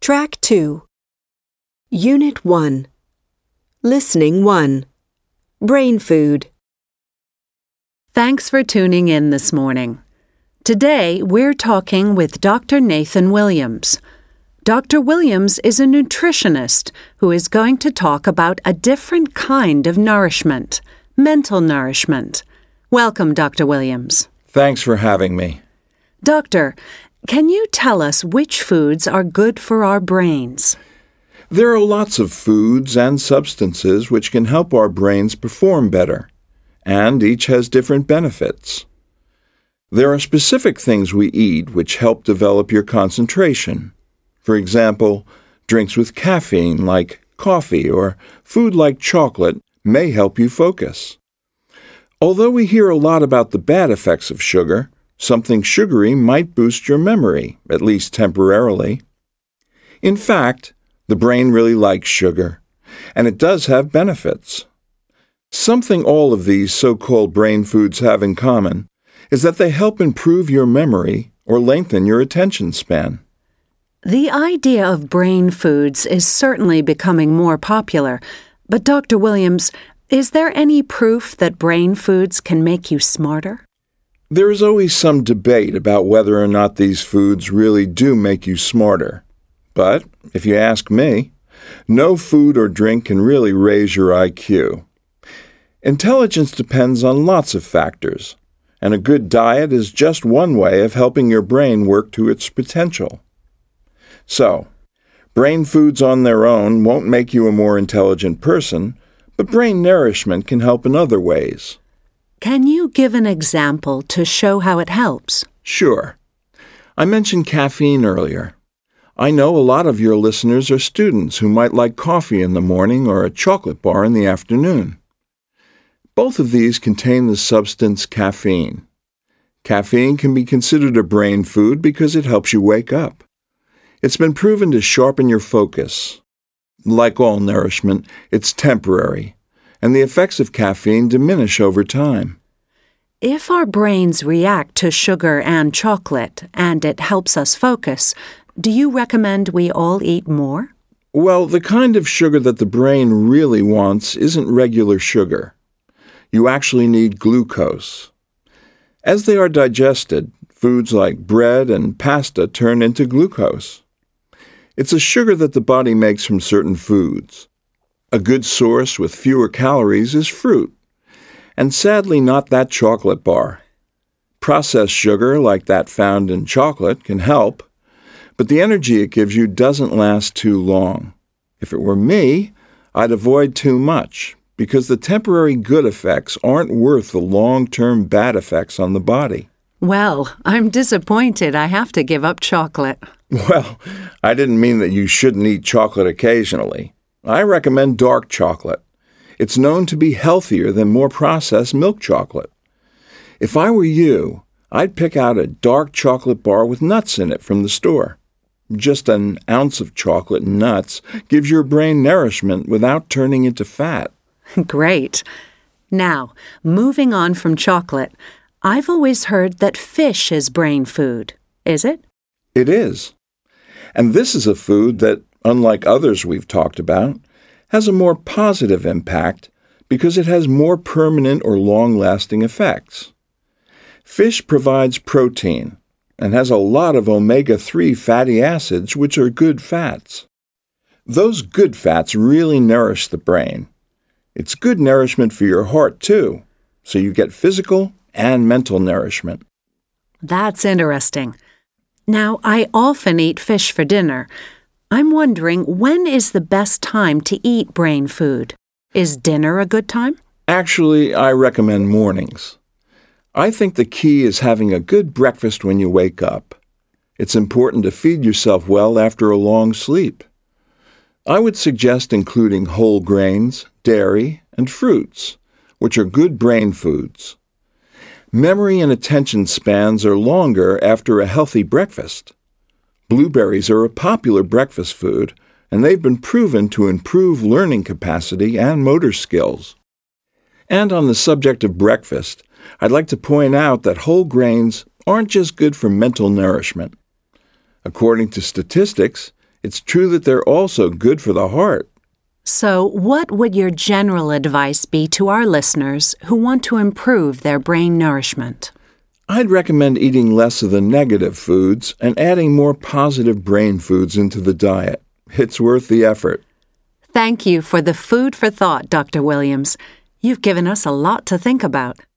Track 2. Unit 1. Listening 1. Brain food. Thanks for tuning in this morning. Today, we're talking with Dr. Nathan Williams. Dr. Williams is a nutritionist who is going to talk about a different kind of nourishment, mental nourishment. Welcome, Dr. Williams. Thanks for having me. Doctor, can you tell us which foods are good for our brains? There are lots of foods and substances which can help our brains perform better, and each has different benefits. There are specific things we eat which help develop your concentration. For example, drinks with caffeine like coffee or food like chocolate may help you focus. Although we hear a lot about the bad effects of sugar, something sugary might boost your memory, at least temporarily. In fact, the brain really likes sugar, and it does have benefits. Something all of these so-called brain foods have in common is that they help improve your memory or lengthen your attention span. The idea of brain foods is certainly becoming more popular, but Dr. Williams, is there any proof that brain foods can make you smarter? There is always some debate about whether or not these foods really do make you smarter. But, if you ask me, no food or drink can really raise your IQ. Intelligence depends on lots of factors, and a good diet is just one way of helping your brain work to its potential. So, brain foods on their own won't make you a more intelligent person, but brain nourishment can help in other ways. Can you give an example to show how it helps? Sure. I mentioned caffeine earlier. I know a lot of your listeners are students who might like coffee in the morning or a chocolate bar in the afternoon. Both of these contain the substance caffeine. Caffeine can be considered a brain food because it helps you wake up. It's been proven to sharpen your focus. Like all nourishment, it's temporary, and the effects of caffeine diminish over time. If our brains react to sugar and chocolate, and it helps us focus, do you recommend we all eat more? Well, the kind of sugar that the brain really wants isn't regular sugar. You actually need glucose. As they are digested, foods like bread and pasta turn into glucose. It's a sugar that the body makes from certain foods. A good source with fewer calories is fruit, and sadly not that chocolate bar. Processed sugar, like that found in chocolate, can help, but the energy it gives you doesn't last too long. If it were me, I'd avoid too much, because the temporary good effects aren't worth the long-term bad effects on the body. Well, I'm disappointed I have to give up chocolate. Well, I didn't mean that you shouldn't eat chocolate occasionally. I recommend dark chocolate. It's known to be healthier than more processed milk chocolate. If I were you, I'd pick out a dark chocolate bar with nuts in it from the store. Just an ounce of chocolate and nuts gives your brain nourishment without turning into fat. Great. Now, moving on from chocolate, I've always heard that fish is brain food. Is it? It is. And this is a food that, unlike others we've talked about, has a more positive impact because it has more permanent or long-lasting effects. Fish provides protein and has a lot of omega-3 fatty acids, which are good fats. Those good fats really nourish the brain. It's good nourishment for your heart, too, so you get physical and mental nourishment. That's interesting. Now, I often eat fish for dinner. I'm wondering, when is the best time to eat brain food? Is dinner a good time? Actually, I recommend mornings. I think the key is having a good breakfast when you wake up. It's important to feed yourself well after a long sleep. I would suggest including whole grains, dairy, and fruits, which are good brain foods. Memory and attention spans are longer after a healthy breakfast. Blueberries are a popular breakfast food, and they've been proven to improve learning capacity and motor skills. And on the subject of breakfast, I'd like to point out that whole grains aren't just good for mental nourishment. According to statistics, It's true that they're also good for the heart. So, what would your general advice be to our listeners who want to improve their brain nourishment? I'd recommend eating less of the negative foods and adding more positive brain foods into the diet. It's worth the effort. Thank you for the food for thought, Dr. Williams. You've given us a lot to think about.